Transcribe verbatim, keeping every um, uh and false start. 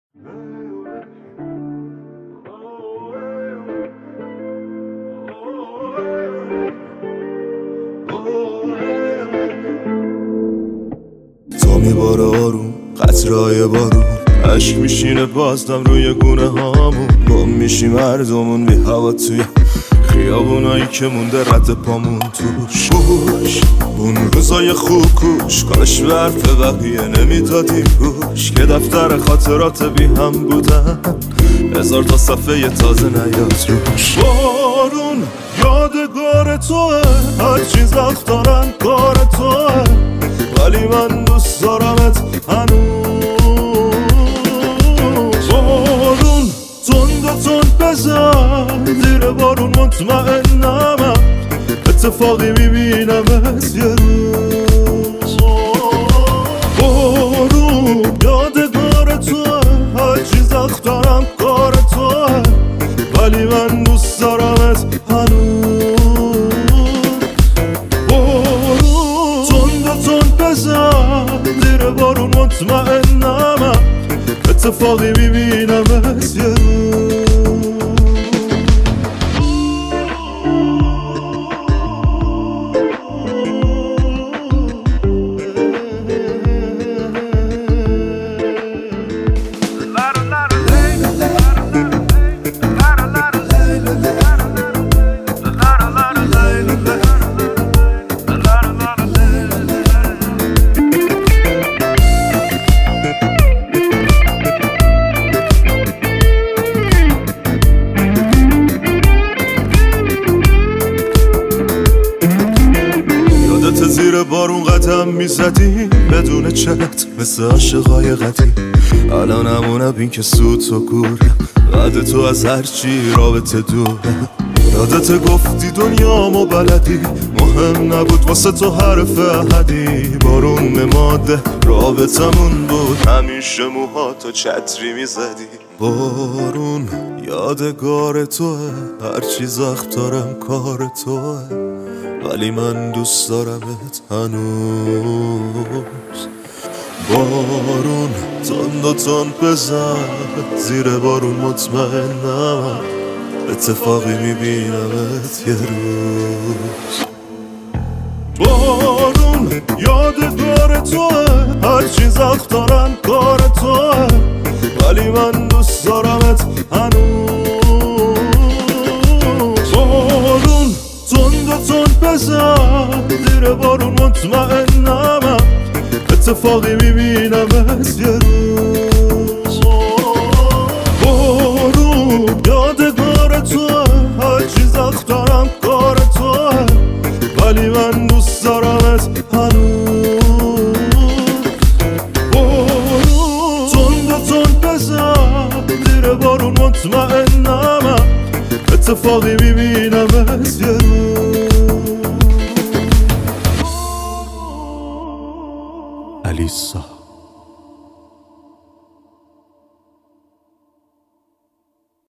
تو میباره آروم قطرهای بارون، عشق میشینه بازدم روی گونه هامون. گم میشیم مردمون بی هوا توی خیابونایی که مونده رد پامون توش. بوش اون روزای خوب کوش، کاش به حرف بقیه نمیدادیم گوش، که دفتر خاطرات بی هم بودن هزار تا صفحه تازه نیاد روش. بارون یادگار توه، هر چیز وقت دارن کار توه، ولی من دوست دارمت هنوز. بارون تند و تند بزن زیر بارون، مطمئنم اتفاقی میبینمت یه روز. بارون یادگار توه، هر چیز وقت دارم کار توه، ولی من دوست دارمت هنوز. بارون تند و تند بزن زیر بارون، مطمئنم اتفاقی میبینمت یه روز. زیر بارون قدم میزدیم بدون چت مثل عاشقای قدیم. الان همونم این که سوت و گوره، بعد تو از هرچی رابطه دوره. یادت گفتی دنیامو بلدی، مهم نبود واسه تو حرف احدی. بارون ماده رابطمون بود، همیشه موهاتو چتری میزدی. بارون یادگار توه، هر چیز وقت دارم کار توه، ولی من دوست دارمت هنوز. بارون تند و تند بزن زیر بارون، مطمئنم اتفاقی میبینمت یه روز. بارون یادگار توه، هر چیز وقت دارم کار توه، ولی من دوست دارمت هنوز. بارون تند و تند بزن زیر بارون، مطمئنم اتفاقی میبینمت یه روز. بارون یادگار توه، هر چیز وقت دارم کار توه، ولی من دوست دارمت هنوز. بارون تند و تند بزن زیر بارون، مطمئنم اتفاقی میبینمت یه روز. الیسا